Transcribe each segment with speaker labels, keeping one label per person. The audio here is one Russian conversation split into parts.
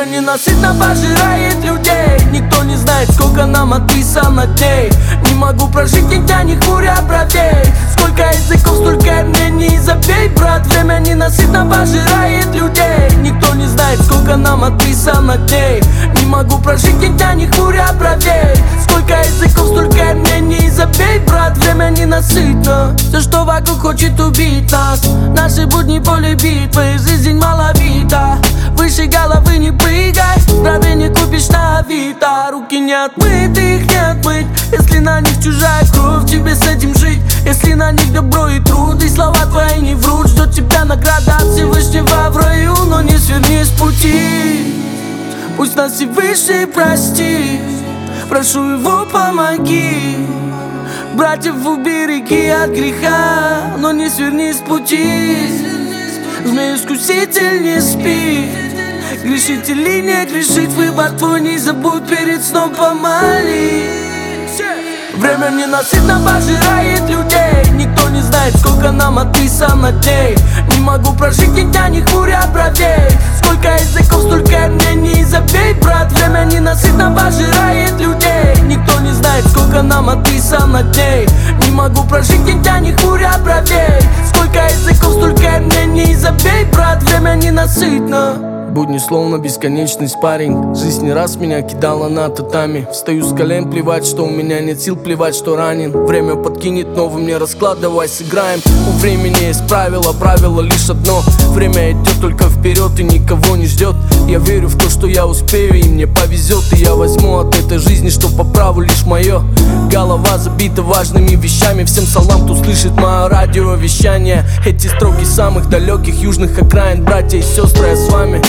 Speaker 1: ненасытно пожирает людей. Никто не знает, сколько нам отписано дней. Не могу прожить нигде, не хмуря бровей. Сколько языков, столько мнений, забей, брат. Время ненасытно пожирает людей. Никто не знает, сколько нам отписано дней. Не могу прожить нигде, не хмуря бровей. Сколько языков, столько мнений, забей, брат. Время ненасытно. Все, что вокруг, хочет убить нас. Наши будни поле битвы, жизнь маловита. Выше головы не прыгай, правда не купишь на авито. Руки не отмыты, их не отмыть. Если на них чужая кровь, тебе с этим жить. Если на них добро и труд, и слова твои не врут. Ждет тебя награда от Всевышнего в раю, но не сверни с пути. Пусть нас Всевышний простит, прошу его помоги. Братьев убереги от греха, но не сверни с пути. Змей-искуситель не спит, грешить или не грешить, выбор твой, не забудь перед сном помолись. Время ненасытно пожирает людей. Никто не знает, сколько нам отписано дней. Не могу прожить нигде, не хмуря бровей. Сколько языков, столько мнений, забей, брат. Время ненасытно пожирает людей. Никто не знает, сколько нам отписано дней. Не могу прожить нигде, не хмуря бровей. Сколько языков, столько мнений, забей, брат. Время ненасытно. Будни словно бесконечный спарринг. Жизнь не раз меня кидала на татами. Встаю с колен, плевать, что у меня нет сил, плевать, что ранен. Время подкинет новый мне расклад, давай сыграем. У времени есть правило лишь одно. Время идет только вперед и никого не ждет. Я верю в то, что я успею и мне повезет. И я возьму от этой жизни, что по праву лишь мое. Голова забита важными вещами. Всем салам, кто слышит мое радиовещание. Эти строки самых далеких южных окраин. Братья и сестры, я с вами.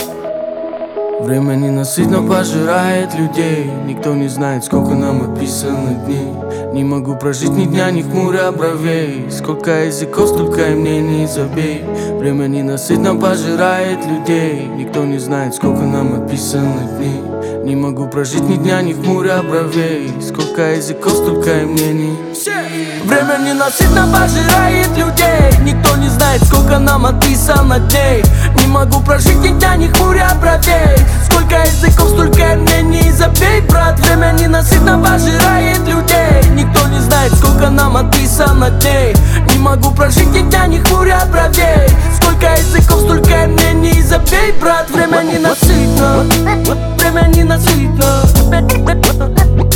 Speaker 1: Время ненасытно пожирает людей. Никто не знает, сколько нам отписано дней. Не могу прожить ни дня, ни хмуря бровей. Сколько языков, столько и мнений, забей. Время ненасытно пожирает людей. Никто не знает, сколько нам отписано дней. Не могу прожить ни дня, ни хмуря бровей. Сколько языков, столько и мнений. Время ненасытно пожирает людей. Никто не знает, сколько нам отписано дней. Не могу прожить нигде, не хмуря бровей. Сколько языков, столько мнений, забей, брат. Время ненасытно пожирает людей. Никто не знает, сколько нам отписано дней. Не могу прожить нигде, не хмуря бровей. Сколько языков, столько мнений, забей, брат. Время ненасытно. Время ненасытно.